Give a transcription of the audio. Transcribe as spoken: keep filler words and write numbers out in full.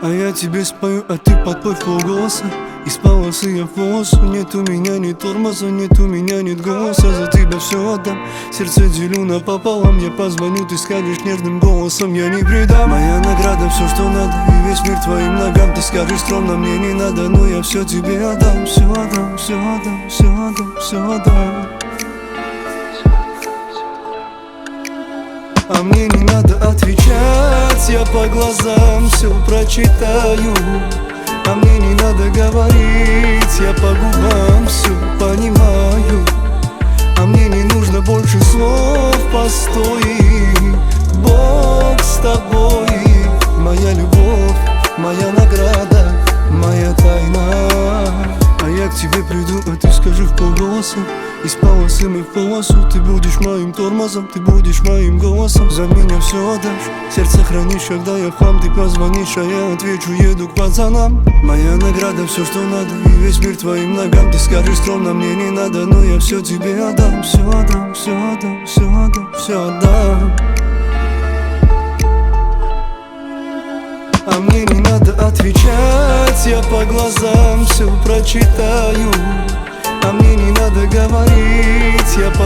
А я тебе спою, а ты подпой в полголоса. Из полосы я в волосу. Нет у меня ни тормоза, нет у меня нет голоса. За тебя все отдам, сердце делю напополам. Я позвоню, ты скажешь нежным голосом, я не предам. Моя награда, все, что надо, и весь мир твоим ногам. Ты скажешь скромно, мне не надо, но я все тебе отдам. Все отдам, все отдам, все отдам, все отдам. А мне не надо отвечать, я по глазам все прочитаю. А мне не надо говорить, я по губам все понимаю. А мне не нужно больше слов, постой. Бог с тобой, моя любовь, моя награда, моя тайна. А я к тебе приду, а ты скажи в полголоса. Из полосы мы в полосу. Ты будешь моим тормозом, ты будешь моим голосом. За меня все отдашь, сердце хранишь, когда я в хлам. Ты позвонишь, а я отвечу, еду к пацанам. Моя награда, все, что надо, и весь мир твоим ногам. Ты скажешь скромно, мне не надо, но я все тебе отдам. Все отдам, все отдам, все отдам, все отдам. А мне не надо отвечать, я по глазам все прочитаю. А мне не надо говорить, я по